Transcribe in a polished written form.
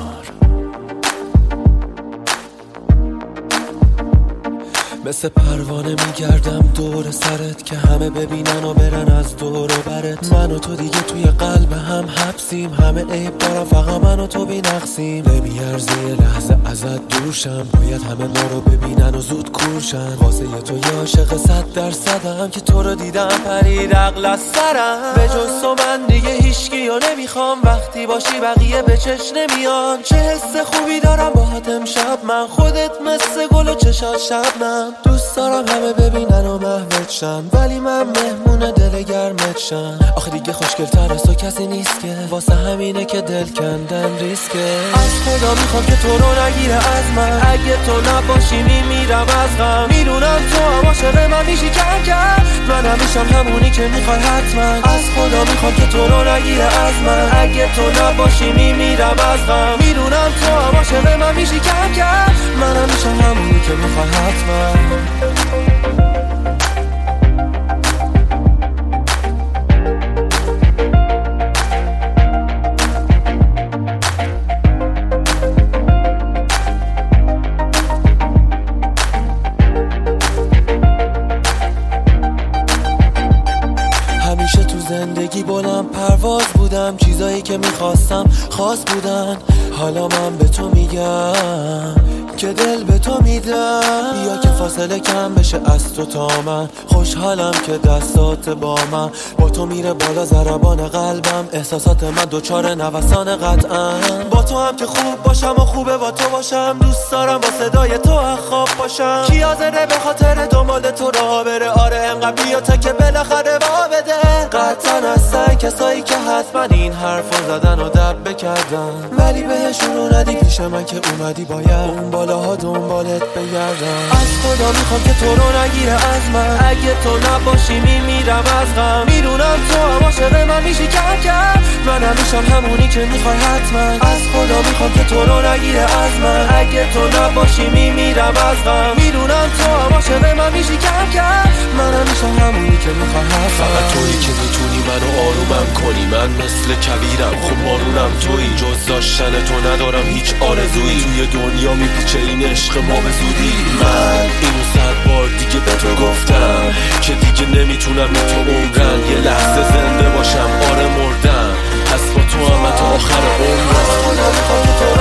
مثل پروانه میگردم دور سرت که همه ببینن و برن از دور و برت. من و تو دیگه توی قلب هم حبسیم، همه عیب دارم فقط من و تو بی نقصیم. نمیارزه یه لحظه ازت دورشم، باید همه ما رو ببینن و زود کورشن. واسه تو یه عاشق 100%م که تو رو دیدم پرید عقل از سرم. به جز تو من دیگه هیچکیو نمیخوام، وقتی باشی بقیه به چش نمیان. چه حس خوبی دارم باهات امشب من، خودت مثل گل و چشات شبنم. دوست دارم همه ببینن و محوت شن، ولی من مهمون دل گرمت شم. آخه دیگه خوشگل‌تر از تو کسی نیست که، واسه همینه که دل کندن ریسکه. از خدا میخوام که تو رو نگیره از من، اگه تو نباشی میمیرم از غم. میدونم تو هم عاشق من میشی کم کم، منم میشم همونی که میخوای حتما. از خدا میخوام که تو رو نگیره از من، اگه تو نباشی میمیرم از غم. میدونم تو هم عاشق من میشی کم کم، منم میشم همونی که میخوای حتما. همیشه تو زندگی بلند پرواز بودم، چیزایی که میخواستم خاص بودن. حالا من به تو میگم که دل به تو میدم، بیا که فاصله کم بشه از تو تا من. خوشحالم که دستات با من، با تو میره بالا ضربان قلبم. احساسات من دوچار نوسان قطعا، با تو هم که خوب باشم و خوبه با تو باشم. دوست دارم با صدای تو خواب باشم، کی حاضره به خاطر دنبال تو راه بره. آره انقدر بیا تا که بالاخره وا بده. قطعا هستن کسایی که حتما این حرفو زدن و دب بکردن، ولی بهشون رو ندی پیش من که اومدی باید اون بالاها دنبالت بگردم. از خدا میخوام که تو رو نگیره از من، اگه تو نباشی میمیرم از غم. میدونم تو هم عاشق من میشی کم کم، منم میشم همونی که میخوای حتما. از خدا میخوام که تو رو نگیره از من، اگه تو نباشی میمیرم از غم. میدونم تو هم عاشق من میشی کم کم، منم میشم همونی که میخوای حتما. فقط تویی که میتونی منو آرومم کنی، من مثل کبیرم خب مارونم تویی. جز داشتن تو ندارم هیچ آرزویی، توی دنیا میپیچه این عشق ما به زودی. من اینو 100 بار دیگه به تو گفتم که دیگه نمیتونم به تو عمرن. یه لحظه زنده باشم آره مردم، پس با تو هم تا آخر عمرم.